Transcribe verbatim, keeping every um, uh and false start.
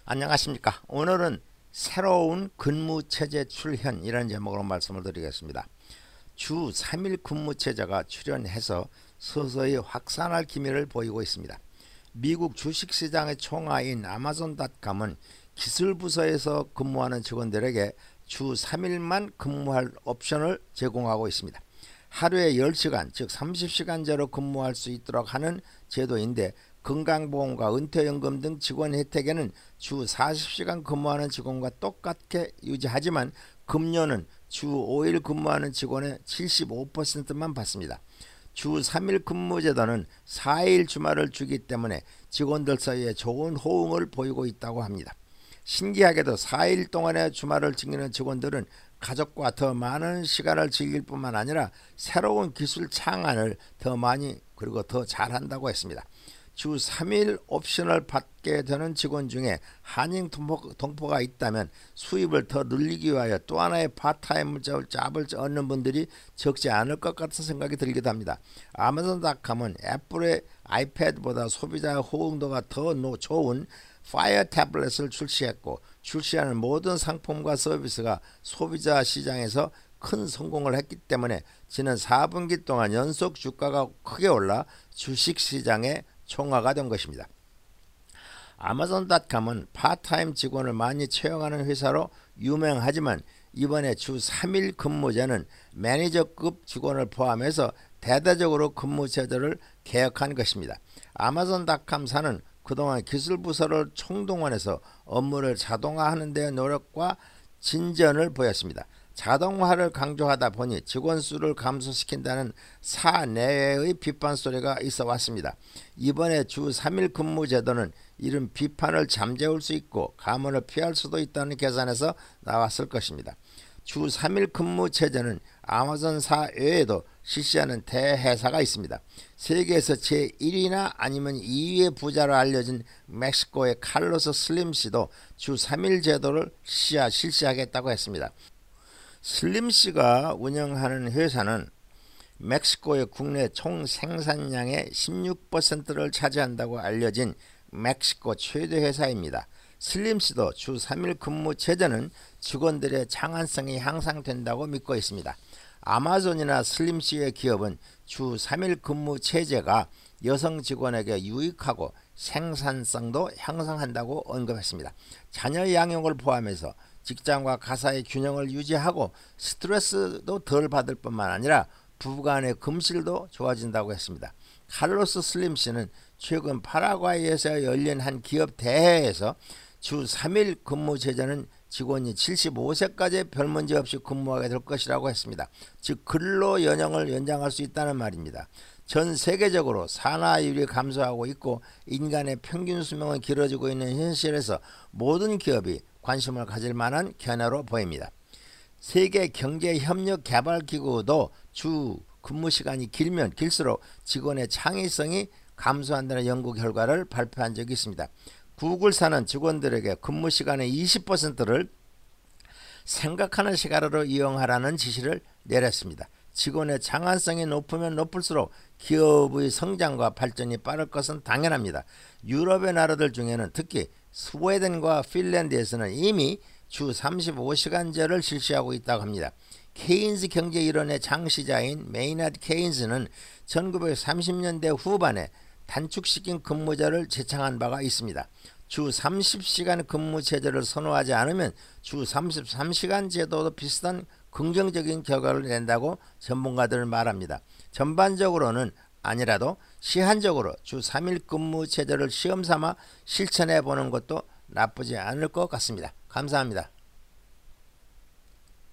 안녕하십니까. 오늘은 새로운 근무체제 출현이라는 제목으로 말씀을 드리겠습니다. 주 삼 일 근무체제가 출현해서 서서히 확산할 기미를 보이고 있습니다. 미국 주식시장의 총아인 아마존닷컴은 기술부서에서 근무하는 직원들에게 주 삼 일만 근무할 옵션을 제공하고 있습니다. 하루에 열 시간 즉 삼십 시간제로 근무할 수 있도록 하는 제도인데, 건강보험과 은퇴연금 등 직원 혜택에는 주 사십 시간 근무하는 직원과 똑같게 유지하지만 급료는 주 오 일 근무하는 직원의 칠십오 퍼센트만 받습니다. 주 삼 일 근무제도는 사 일 주말을 주기 때문에 직원들 사이에 좋은 호응을 보이고 있다고 합니다. 신기하게도 사 일 동안의 주말을 즐기는 직원들은 가족과 더 많은 시간을 즐길 뿐만 아니라 새로운 기술 창안을 더 많이 그리고 더 잘한다고 했습니다. 주 삼 일 옵션을 받게 되는 직원 중에 한인 동포가 있다면 수입을 더 늘리기 위하여 또 하나의 파트타임 잡을 얻는 분들이 적지 않을 것 같은 생각이 들기도 합니다. 아마존닷컴은 애플의 아이패드보다 소비자 호응도가 더 좋은 파이어 태블릿을 출시했고, 출시하는 모든 상품과 서비스가 소비자 시장에서 큰 성공을 했기 때문에 지난 사 분기 동안 연속 주가가 크게 올라 주식시장의 총화가 된 것입니다. 아마존닷컴은 파트타임 직원을 많이 채용하는 회사로 유명하지만 이번에 주 삼 일 근무제는 매니저급 직원을 포함해서 대대적으로 근무제도를 개혁한 것입니다. 아마존닷컴사는 그동안 기술부서를 총동원해서 업무를 자동화하는 데 노력과 진전을 보였습니다. 자동화를 강조하다 보니 직원 수를 감소시킨다는 사내의 비판 소리가 있어 왔습니다. 이번에 주 삼 일 근무 제도는 이런 비판을 잠재울 수 있고 감원을 피할 수도 있다는 계산에서 나왔을 것입니다. 주 삼 일 근무 체제는 아마존사 외에도 실시하는 대회사가 있습니다. 세계에서 제일 위나 아니면 이 위의 부자로 알려진 멕시코의 칼로스 슬림 씨도 주 삼 일 제도를 실시하겠다고 했습니다. 슬림 씨가 운영하는 회사는 멕시코의 국내 총 생산량의 십육 퍼센트를 차지한다고 알려진 멕시코 최대 회사입니다. 슬림 씨도 주 삼 일 근무 체제는 직원들의 창안성이 향상된다고 믿고 있습니다. 아마존이나 슬림 씨의 기업은 주 삼 일 근무 체제가 여성 직원에게 유익하고 생산성도 향상한다고 언급했습니다. 자녀 양육을 포함해서 직장과 가사의 균형을 유지하고 스트레스도 덜 받을 뿐만 아니라 부부간의 금실도 좋아진다고 했습니다. 칼로스 슬림 씨는 최근 파라과이에서 열린 한 기업 대회에서 주 삼 일 근무 제도는 직원이 칠십오 세까지 별 문제 없이 근무하게 될 것이라고 했습니다. 즉 근로 연형을 연장할 수 있다는 말입니다. 전 세계적으로 산화율이 감소하고 있고 인간의 평균 수명은 길어지고 있는 현실에서 모든 기업이 관심을 가질 만한 견해로 보입니다. 세계경제협력개발기구도 주 근무 시간이 길면 길수록 직원의 창의성이 감소한다는 연구 결과를 발표한 적이 있습니다. 구글사는 직원들에게 근무 시간의 이십 퍼센트를 생각하는 시간으로 이용하라는 지시를 내렸습니다. 직원의 창안성이 높으면 높을수록 기업의 성장과 발전이 빠를 것은 당연합니다. 유럽의 나라들 중에는 특히 스웨덴과 핀란드에서는 이미 주 삼십오 시간제를 실시하고 있다고 합니다. 케인즈 경제 이론의 창시자인 메이나드 케인즈는 천구백삼십 년대 후반에 단축시킨 근무제를 제창한 바가 있습니다. 주 삼십 시간 근무 체제를 선호하지 않으면 주 삼십삼 시간 제도도 비슷한 긍정적인 결과를 낸다고 전문가들은 말합니다. 전반적으로는 아니라도 시한적으로 주 삼 일 근무 체제를 시험삼아 실천해 보는 것도 나쁘지 않을 것 같습니다. 감사합니다.